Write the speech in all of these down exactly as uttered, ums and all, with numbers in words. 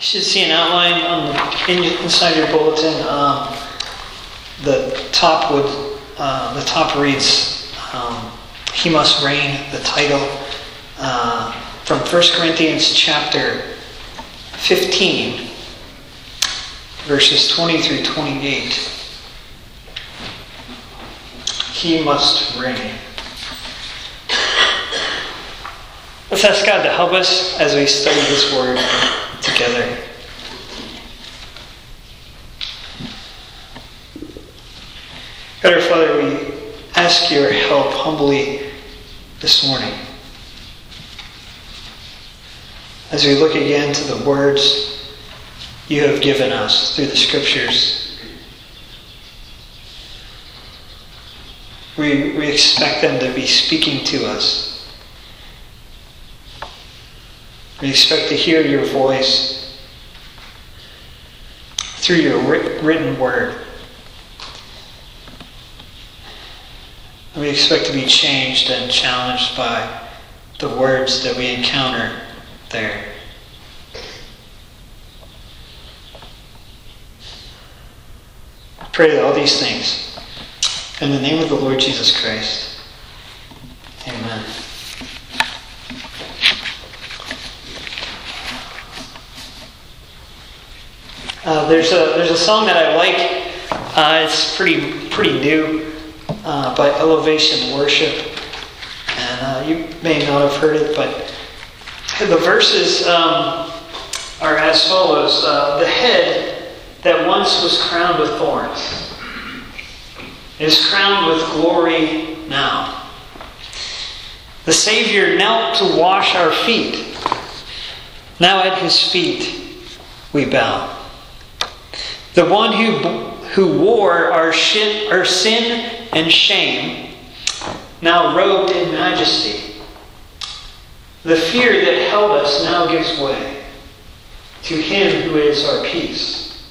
should see an outline on the, in, inside your bulletin. Um, the top would uh, the top reads, um, "He must reign." The title uh, from First Corinthians chapter fifteen, verses twenty through twenty-eight. He must reign. Let's ask God to help us as we study His Word together. God our Father, we ask your help humbly this morning as we look again to the words you have given us through the Scriptures. We, we expect them to be speaking to us. We expect to hear your voice through your written word. We expect to be changed and challenged by the words that we encounter there. I pray all these things in the name of the Lord Jesus Christ. Amen. Uh, there's a there's a song that I like. Uh, it's pretty pretty new, uh, by Elevation Worship, and uh, you may not have heard it, but the verses um, are as follows: uh, "The head that once was crowned with thorns is crowned with glory now. The Savior knelt to wash our feet. Now at His feet we bow. The one who who wore our, shit, our sin and shame, now robed in majesty. The fear that held us now gives way to Him who is our peace.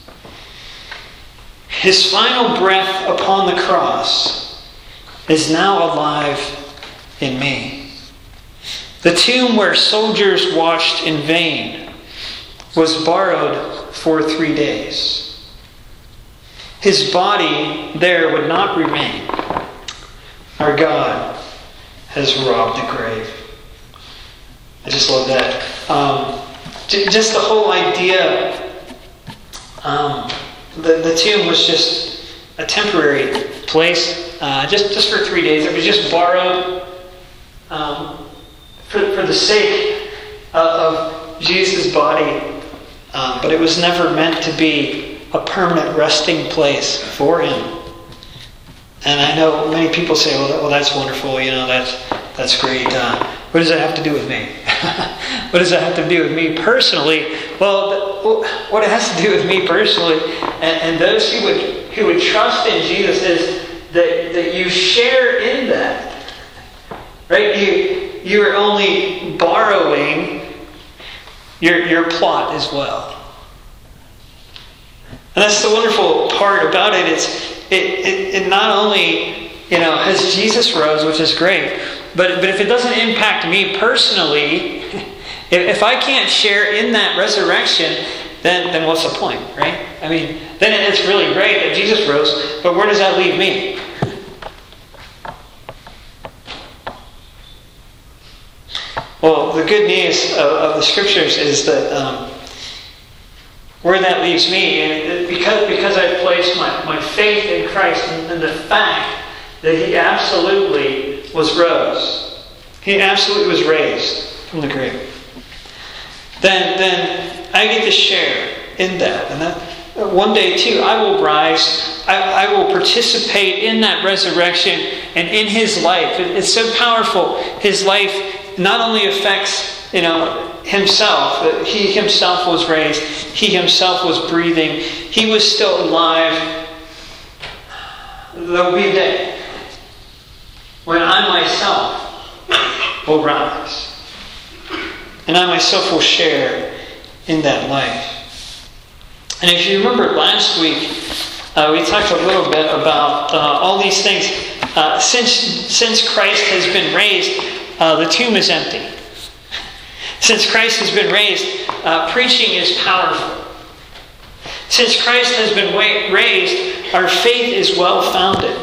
His final breath upon the cross is now alive in me. The tomb where soldiers washed in vain was borrowed for three days. His body there would not remain. Our God has robbed the grave." I just love that. Um, just the whole idea. Um, the, the tomb was just a temporary place, uh, just, just for three days. It was just borrowed um, for, for the sake of, of Jesus' body. Um, but it was never meant to be a permanent resting place for Him. And I know many people say, well, that, well that's wonderful, you know, that's that's great. Uh, what does that have to do with me? What does that have to do with me personally? Well, what it has to do with me personally, and, and those who would who would trust in Jesus, is that, that you share in that. Right? You you are only borrowing your your plot as well. And that's the wonderful part about it. It's it, it, it not only, you know, has Jesus rose, which is great, but but if it doesn't impact me personally, if, if I can't share in that resurrection, then then what's the point, right? I mean, then it's really great that Jesus rose, but where does that leave me? Well, the good news of, of the Scriptures is that um, where that leaves me, and because because I placed my, my faith in Christ and, and the fact that He absolutely was rose, He absolutely was raised from the grave, then then I get to share in that, and that one day too I will rise, I, I will participate in that resurrection and in His life. It, it's so powerful. His life not only affects, you know, Himself. He Himself was raised. He Himself was breathing. He was still alive. There will be a day when I myself will rise. And I myself will share in that life. And if you remember last week, uh, we talked a little bit about uh, all these things. Uh, since, since Christ has been raised, uh, the tomb is empty. Since Christ has been raised, uh, preaching is powerful. Since Christ has been wa- raised, our faith is well-founded.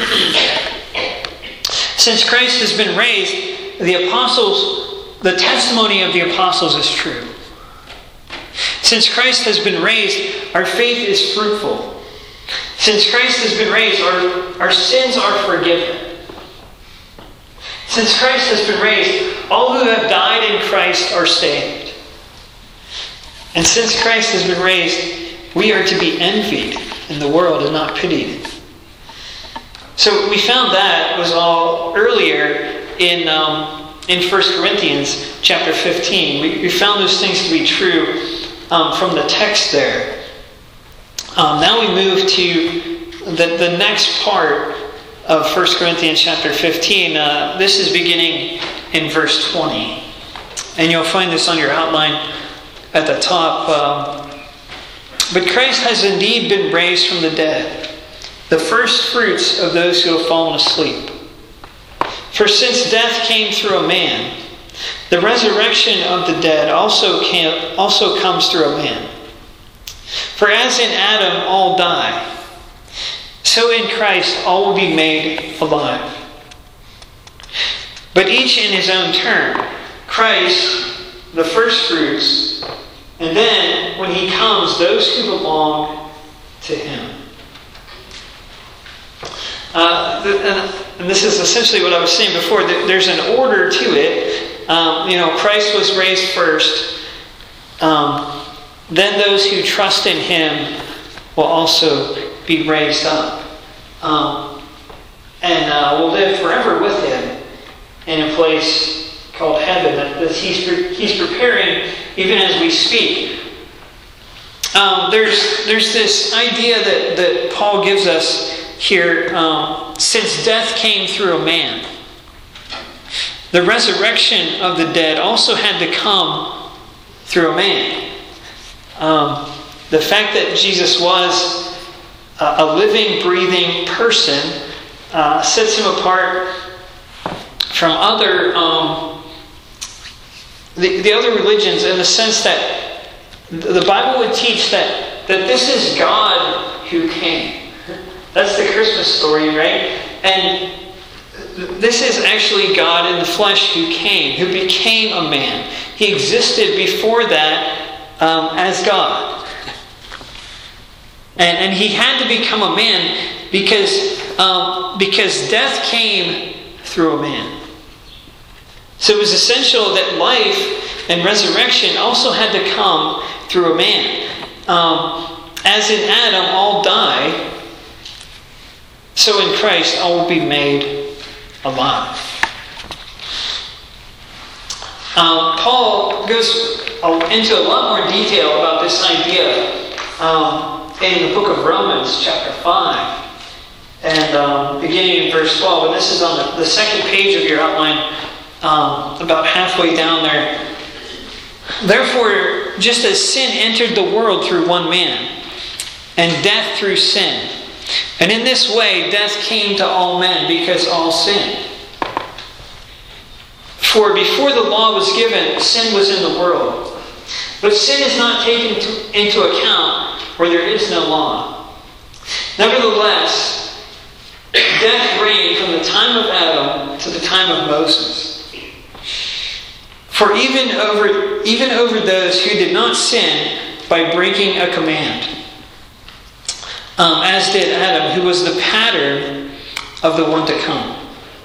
Since Christ has been raised, the apostles, the testimony of the apostles is true. Since Christ has been raised, our faith is fruitful. Since Christ has been raised, our, our sins are forgiven. Since Christ has been raised, all who have died in Christ are saved. And since Christ has been raised, we are to be envied in the world and not pitied. So we found that was all earlier in um, in First Corinthians chapter fifteen. We, we found those things to be true um, from the text there. Um, now we move to the, the next part of First Corinthians chapter fifteen. Uh, this is beginning in verse twenty. And you'll find this on your outline at the top. Um, But Christ has indeed been raised from the dead, the first fruits of those who have fallen asleep. For since death came through a man, the resurrection of the dead also can, also comes through a man. For as in Adam all die, so in Christ all will be made alive. But each in his own turn. Christ, the first fruits, and then, when he comes, those who belong to him. Uh, and this is essentially what I was saying before. There's an order to it. Um, you know, Christ was raised first. Um, then those who trust in him will also be raised up. Um, and uh, will live forever with him in a place called heaven that, that he's, he's preparing even as we speak. Um, there's there's this idea that, that Paul gives us here. Um, since death came through a man, the resurrection of the dead also had to come through a man. Um, the fact that Jesus was a, a living, breathing person uh, sets him apart from other um, The, the other religions, in the sense that the Bible would teach that, that this is God who came. That's the Christmas story, right? And this is actually God in the flesh who came, who became a man. He existed before that um, as God. And, and he had to become a man because, um, because death came through a man. So it was essential that life and resurrection also had to come through a man. Um, as in Adam all die, so in Christ all will be made alive. Um, Paul goes into a lot more detail about this idea um, in the book of Romans, chapter five. And um, beginning in verse twelve, and this is on the, the second page of your outline. Um, about halfway down there. Therefore, just as sin entered the world through one man, and death through sin, and in this way death came to all men because all sinned. For before the law was given, sin was in the world. But sin is not taken to, into account where there is no law. Nevertheless, death reigned from the time of Adam to the time of Moses. For even over, even over those who did not sin by breaking a command, um, as did Adam, who was the pattern of the one to come.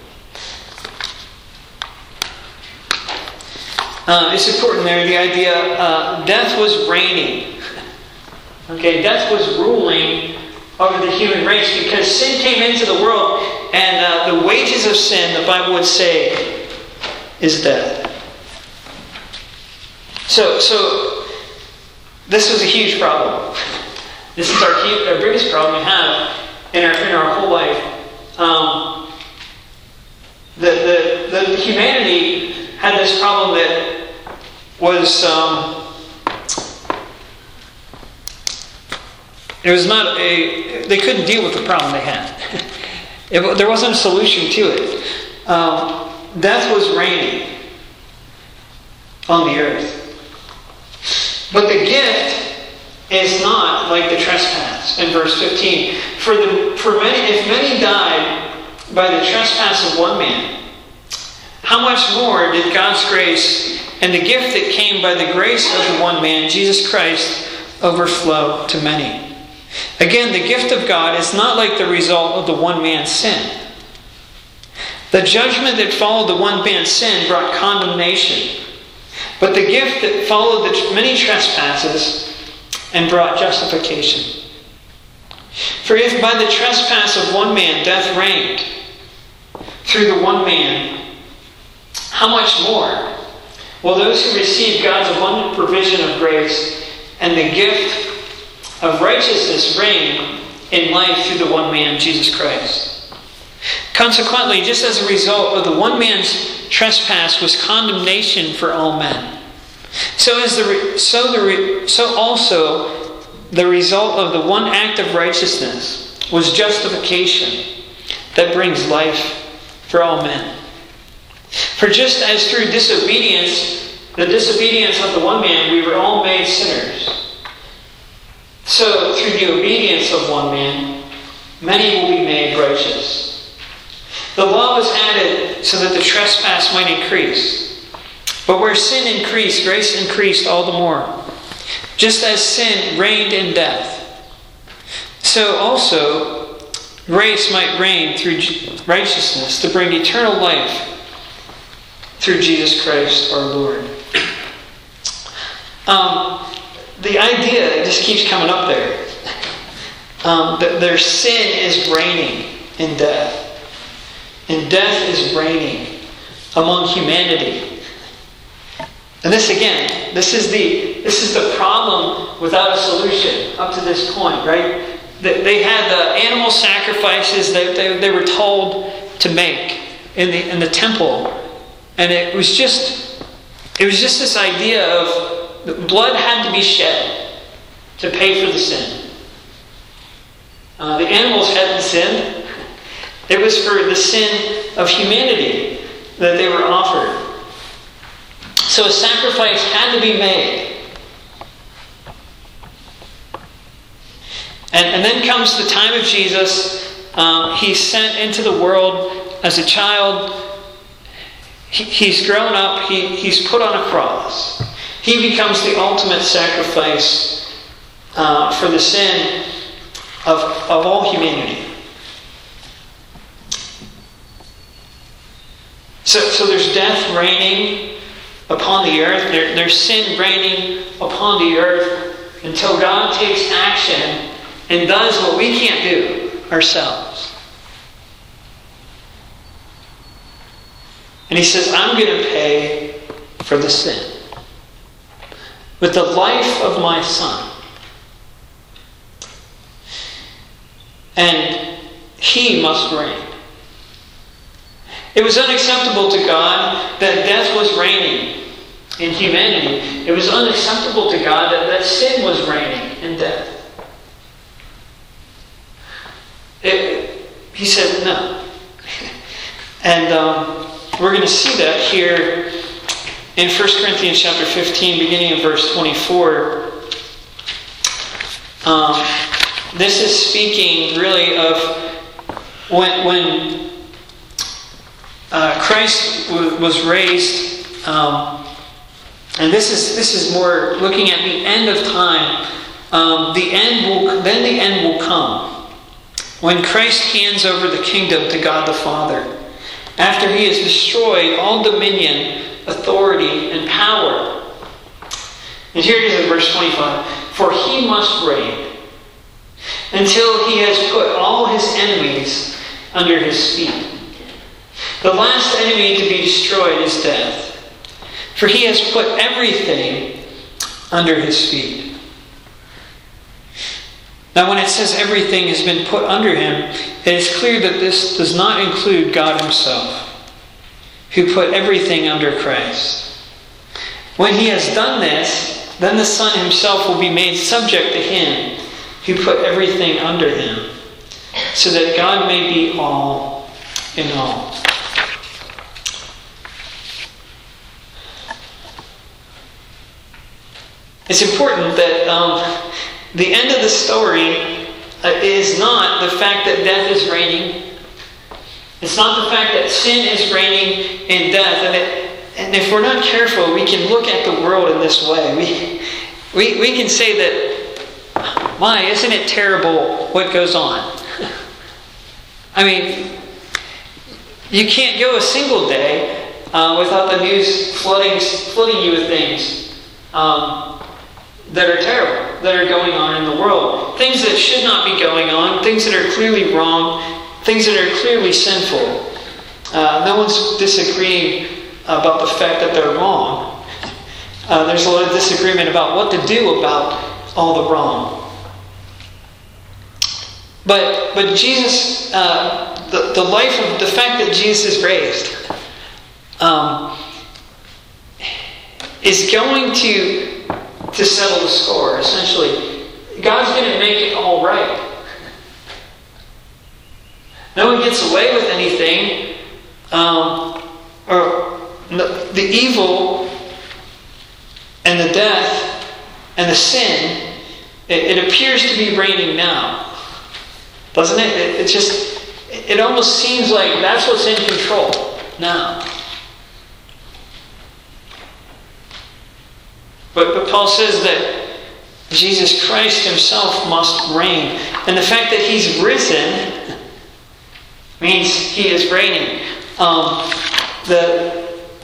Uh, it's important there, the idea, uh, death was reigning. Okay, death was ruling over the human race because sin came into the world, and uh, the wages of sin, the Bible would say, is death. So, so this was a huge problem. This is our, our biggest problem we have in our in our whole life. Um, the, the the humanity had this problem that was um, it was not a they couldn't deal with the problem they had. it, there wasn't a solution to it. Um, death was reigning. on the earth. But the gift is not like the trespass in verse fifteen. For the for many, if many died by the trespass of one man, how much more did God's grace and the gift that came by the grace of the one man, Jesus Christ, overflow to many? Again, the gift of God is not like the result of the one man's sin. The judgment that followed the one man's sin brought condemnation, but the gift that followed the many trespasses and brought justification. For if by the trespass of one man death reigned through the one man, how much more will those who receive God's abundant provision of grace and the gift of righteousness reign in life through the one man, Jesus Christ? Consequently, just as a result of the one man's trespass was condemnation for all men, so is the so the so also the result of the one act of righteousness was justification that brings life for all men. For just as through disobedience, the disobedience of the one man, we were all made sinners, so through the obedience of one man, many will be made righteous. The law was added so that the trespass might increase. But where sin increased, grace increased all the more. Just as sin reigned in death, so also grace might reign through righteousness to bring eternal life through Jesus Christ our Lord. Um, the idea just keeps coming up there. Um, that their sin is reigning in death. And death is reigning among humanity. And this again, this is the this is the problem without a solution up to this point, right? They had the animal sacrifices that they, they were told to make in the in the temple. And it was just it was just this idea of the blood had to be shed to pay for the sin. Uh, the animals hadn't sinned. It was for the sin of humanity that they were offered. So a sacrifice had to be made. And, and then comes the time of Jesus. Um, he's sent into the world as a child. He, he's grown up. He, he's put on a cross. He becomes the ultimate sacrifice uh, for the sin of, of all humanity. So, so there's death reigning upon the earth. There, there's sin reigning upon the earth until God takes action and does what we can't do ourselves. And he says, I'm going to pay for the sin with the life of my son. And he must reign. It was unacceptable to God that death was reigning in humanity. It was unacceptable to God that, that sin was reigning in death. It, he said no. And um, we're going to see that here in First Corinthians chapter fifteen, beginning in verse twenty-four. Um, this is speaking really of when, when uh, Christ w- was raised, um, and this is this is more looking at the end of time. Um, the end will then the end will come when Christ hands over the kingdom to God the Father, after he has destroyed all dominion, authority, and power. And here it is in verse twenty-five. For he must reign until he has put all his enemies under his feet. The last enemy to be destroyed is death, for he has put everything under his feet. Now, when it says everything has been put under him, it is clear that this does not include God himself, who put everything under Christ. When he has done this, then the Son himself will be made subject to him who put everything under him, so that God may be all in all. It's important that um, the end of the story uh, is not the fact that death is reigning. It's not the fact that sin is reigning in death. And, it, and if we're not careful, we can look at the world in this way. We, we, we can say that, my, isn't it terrible what goes on? I mean, you can't go a single day uh, without the news flooding, flooding you with things um, that are terrible, that are going on in the world. Things that should not be going on, things that are clearly wrong, things that are clearly sinful. Uh, no one's disagreeing about the fact that they're wrong. Uh, there's a lot of disagreement about what to do about all the wrong. But but Jesus, uh, the, the life of the fact that Jesus is raised um, is going to, to settle the score, essentially. God's going to make it all right. No one gets away with anything. Um, or the evil and the death and the sin, it, it appears to be reigning now. Doesn't it? It, it just, it almost seems like that's what's in control now. But, but Paul says that Jesus Christ himself must reign. And the fact that he's risen means he is reigning. Um, the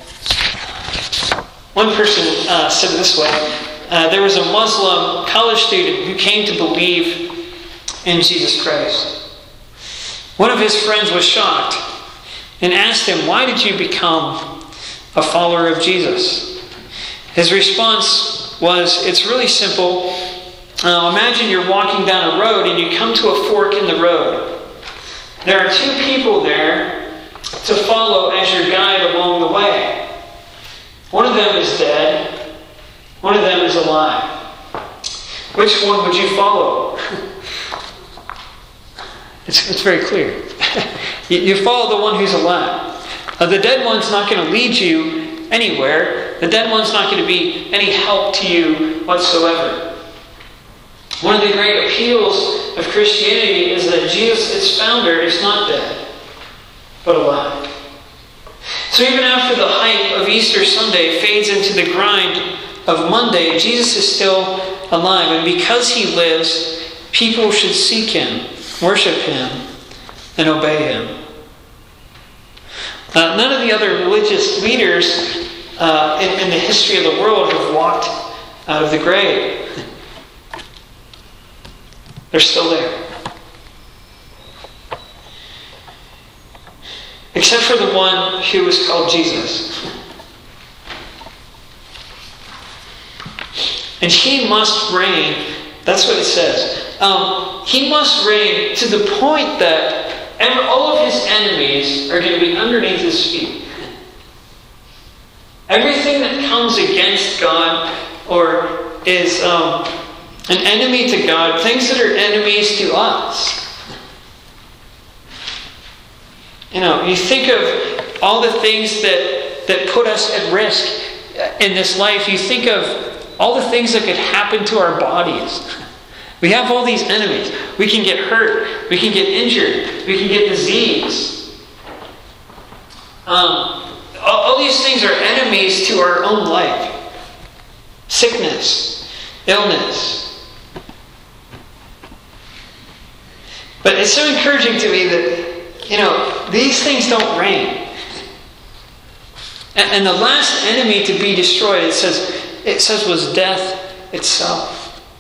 one person uh, said it this way. Uh, there was a Muslim college student who came to believe in Jesus Christ. One of his friends was shocked and asked him, "Why did you become a follower of Jesus?" His response was, "It's really simple. Uh, imagine you're walking down a road and you come to a fork in the road. There are two people there to follow as your guide along the way. One of them is dead. One of them is alive. Which one would you follow?" It's, it's very clear. you, you follow the one who's alive. Uh, the dead one's not going to lead you anywhere. The dead one's not going to be any help to you whatsoever. One of the great appeals of Christianity is that Jesus, its founder, is not dead, but alive. So even after the hype of Easter Sunday fades into the grind of Monday, Jesus is still alive. And because he lives, people should seek him, worship him, and obey him. Uh, none of the other religious leaders uh, in, in the history of the world have walked out of the grave. They're still there. Except for the one who was called Jesus. And he must reign. That's what it says. Um, he must reign to the point that all of his enemies are going to be underneath his feet. Everything that comes against God or is um, an enemy to God, things that are enemies to us. You know, you think of all the things that, that put us at risk in this life. You think of all the things that could happen to our bodies. We have all these enemies. We can get hurt. We can get injured. We can get disease. Um, all, all these things are enemies to our own life. Sickness, illness. But it's so encouraging to me that, you know, these things don't reign. And, and the last enemy to be destroyed, it says, it says was death itself.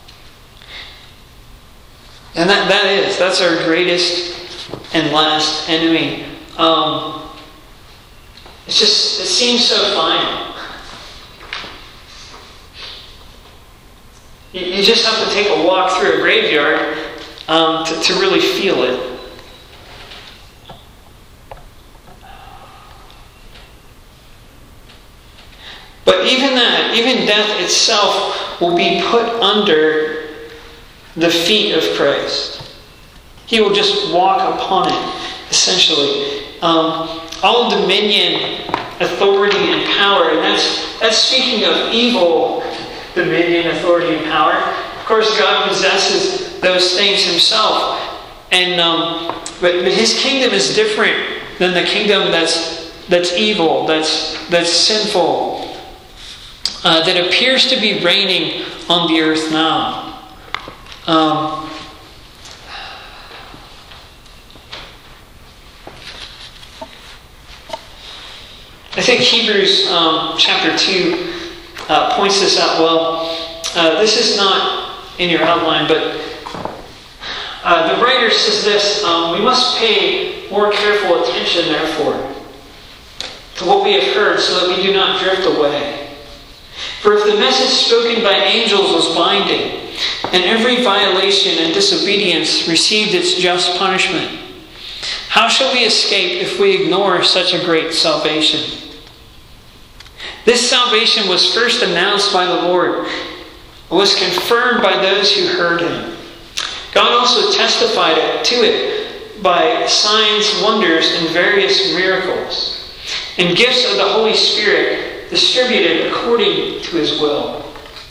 And that, that is, that's our greatest and last enemy. Um, it's just, it seems so final. You, you just have to take a walk through a graveyard um, to, to really feel it. But even that, even death itself will be put under the feet of Christ. He will just walk upon it, essentially. Um, all dominion, authority, and power, and that's, that's speaking of evil dominion, authority, and power. Of course, God possesses those things himself. And um, but, but his kingdom is different than the kingdom that's that's evil, that's that's sinful, uh, that appears to be reigning on the earth now. Um, I think Hebrews um, chapter two uh, points this out well. Uh, this is not in your outline, but uh, the writer says this, um, we must pay more careful attention, therefore, to what we have heard so that we do not drift away. For if the message spoken by angels was binding, and every violation and disobedience received its just punishment, how shall we escape if we ignore such a great salvation? This salvation was first announced by the Lord, was confirmed by those who heard him. God also testified to it by signs, wonders, and various miracles, and gifts of the Holy Spirit distributed according to his will.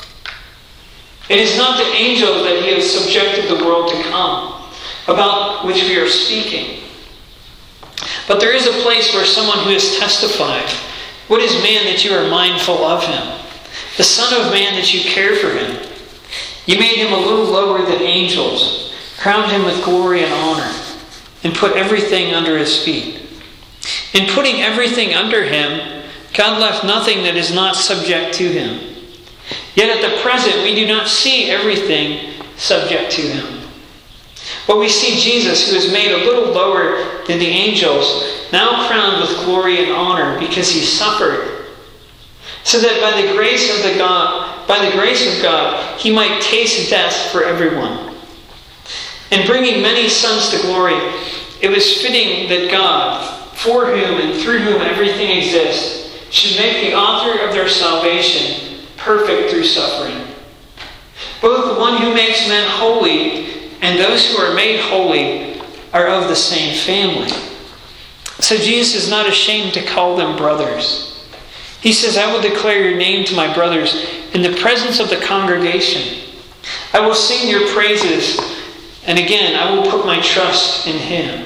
It is not the angels that he has subjected the world to come, about which we are speaking. But there is a place where someone who has testified, what is man that you are mindful of him? The Son of Man that you care for him? You made him a little lower than angels, crowned him with glory and honor, and put everything under his feet. In putting everything under him, God left nothing that is not subject to him. Yet at the present we do not see everything subject to him. But we see Jesus, who is made a little lower than the angels, now crowned with glory and honor because he suffered, so that by the grace of the God, by the grace of God, he might taste death for everyone. In bringing many sons to glory, it was fitting that God, for whom and through whom everything exists, should make the author of their salvation perfect through suffering. Both the one who makes men holy and those who are made holy are of the same family. So Jesus is not ashamed to call them brothers. He says, I will declare your name to my brothers in the presence of the congregation. I will sing your praises, and again I will put my trust in him.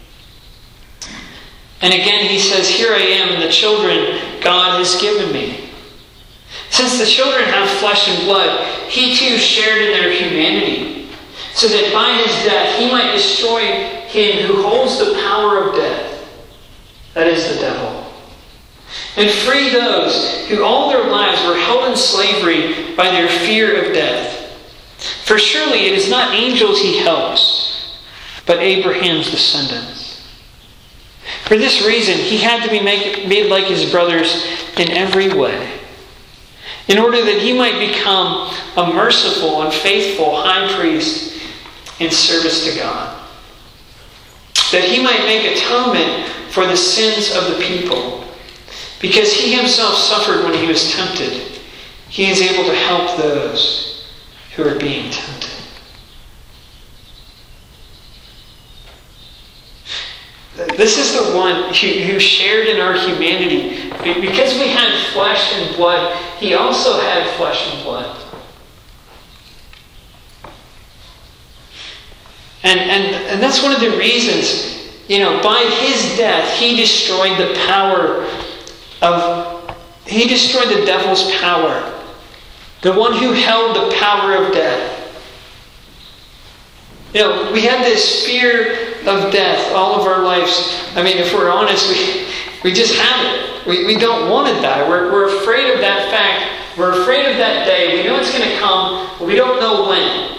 And again he says, here I am, the children God has given me. Since the children have flesh and blood, he too shared in their humanity, so that by his death he might destroy him who holds the power of death, that is the devil, and free those who all their lives were held in slavery by their fear of death. For surely it is not angels he helps, but Abraham's descendants. For this reason he had to be make, made like his brothers in every way, in order that he might become a merciful and faithful high priest in service to God, that he might make atonement for the sins of the people. Because he himself suffered when he was tempted, he is able to help those who are being tempted. This is the one who shared in our humanity. Because we had flesh and blood, he also had flesh and blood. And, and, and that's one of the reasons, you know, by his death, he destroyed the power of, he destroyed the devil's power. The one who held the power of death. You know, we have this fear of death all of our lives. I mean, if we're honest, we, we just have it. We, we don't want to die. We're, we're afraid of that fact. We're afraid of that day. We know it's going to come, but we don't know when.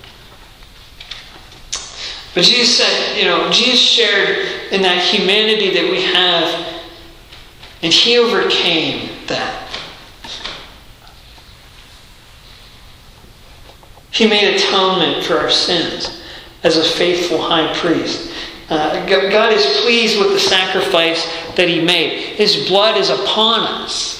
But Jesus said, you know, Jesus shared in that humanity that we have, and he overcame that. He made atonement for our sins as a faithful high priest. Uh, God is pleased with the sacrifice that he made. His blood is upon us.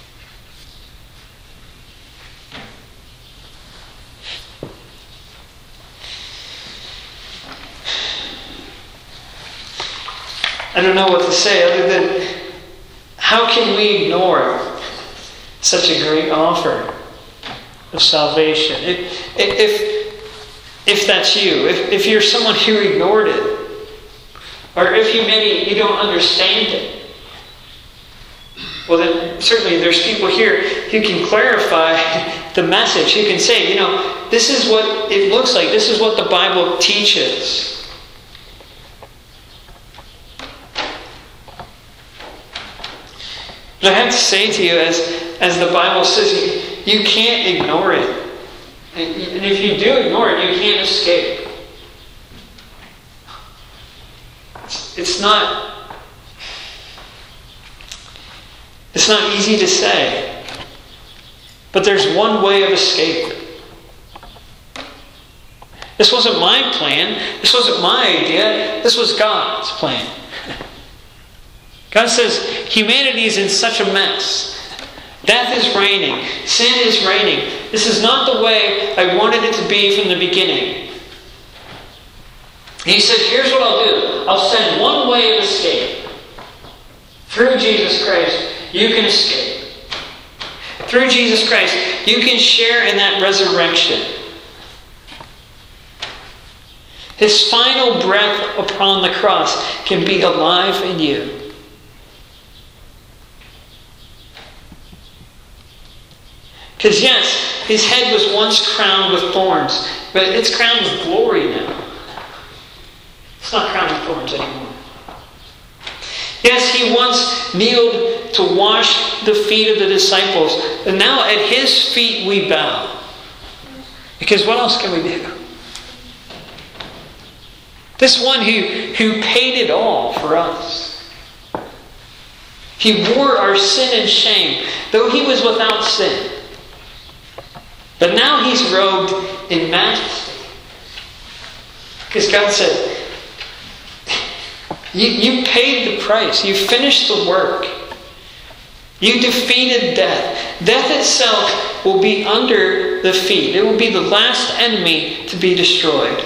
I don't know what to say other than, how can we ignore such a great offer? of salvation. If, if, if that's you, if, if you're someone who ignored it, or if you maybe you don't understand it, well then certainly there's people here who can clarify the message, who can say, you know, this is what it looks like, this is what the Bible teaches. But I have to say to you, as, as the Bible says, you, you can't ignore it. And if you do ignore it, you can't escape. It's, it's not it's not easy to say. But there's one way of escape. This wasn't my plan. This wasn't my idea. This was God's plan. God says humanity is in such a mess. Death is reigning. Sin is reigning. This is not the way I wanted it to be from the beginning. He said, here's what I'll do. I'll send one way of escape. Through Jesus Christ, you can escape. Through Jesus Christ, you can share in that resurrection. His final breath upon the cross can be alive in you. Because yes, his head was once crowned with thorns, but it's crowned with glory now. It's not crowned with thorns anymore. Yes, he once kneeled to wash the feet of the disciples, and now at his feet we bow. Because what else can we do? This one who, who paid it all for us. He wore our sin and shame, though he was without sin. But now he's robed in majesty. Because God said, you, you paid the price. You finished the work. You defeated death. Death itself will be under the feet. It will be the last enemy to be destroyed.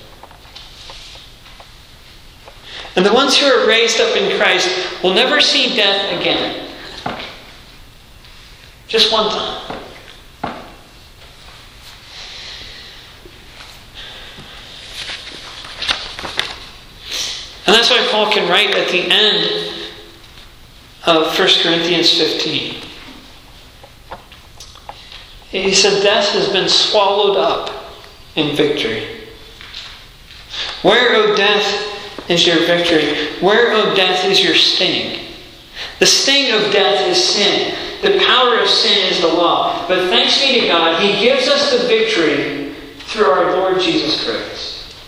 And the ones who are raised up in Christ will never see death again. Just one time. And that's why Paul can write at the end of First Corinthians fifteen. He said, death has been swallowed up in victory. Where, O death, is your victory? Where, O death, is your sting? The sting of death is sin. The power of sin is the law. But thanks be to God, He gives us the victory through our Lord Jesus Christ.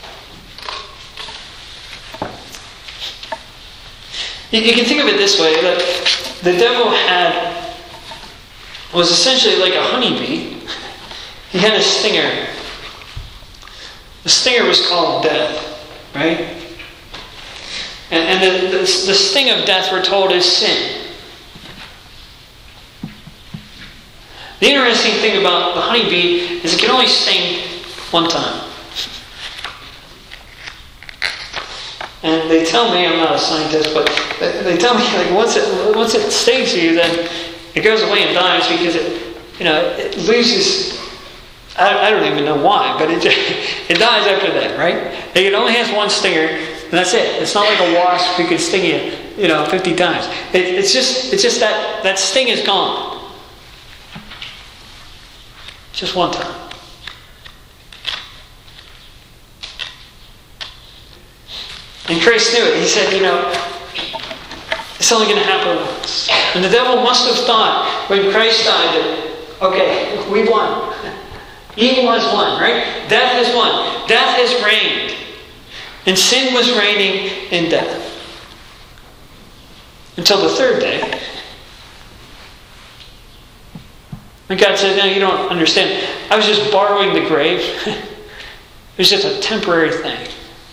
You can think of it this way, that the devil had, was essentially like a honeybee. He had a stinger. The stinger was called death, right? And, and the, the, the sting of death, we're told, is sin. The interesting thing about the honeybee is it can only sting one time. And they tell me, I'm not a scientist, but they tell me like once it once it stings you, then it goes away and dies because it, you know, it loses. I, I don't even know why, but it just, it dies after that, right? It only has one stinger, and that's it. It's not like a wasp who could sting you, you know, fifty times. It, it's just it's just that that sting is gone. Just one time. And Christ knew it. He said, you know, it's only going to happen once. And the devil must have thought when Christ died that, okay, we won. Evil has won, right? Death has won. Death has reigned. And sin was reigning in death. Until the third day. And God said, no, you don't understand. I was just borrowing the grave. It was just a temporary thing.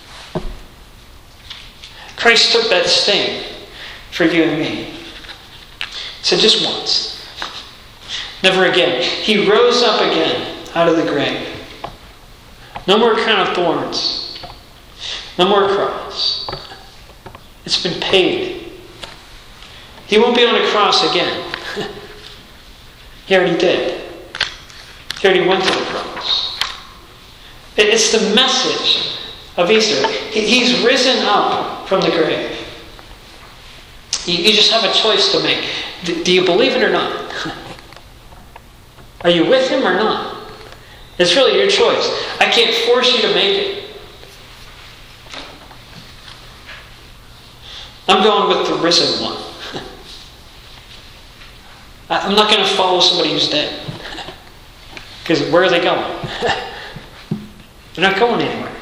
Christ took that sting for you and me. He said, just once. Never again. He rose up again out of the grave. No more crown of thorns. No more cross. It's been paid. He won't be on a cross again. He already did. He already went to the cross. It's the message of Easter. He's risen up from the grave. You just have a choice to make. Do you believe it or not? Are you with him or not? It's really your choice. I can't force you to make it. I'm going with the risen one. I'm not going to follow somebody who's dead. Because where are they going? They're not going anywhere.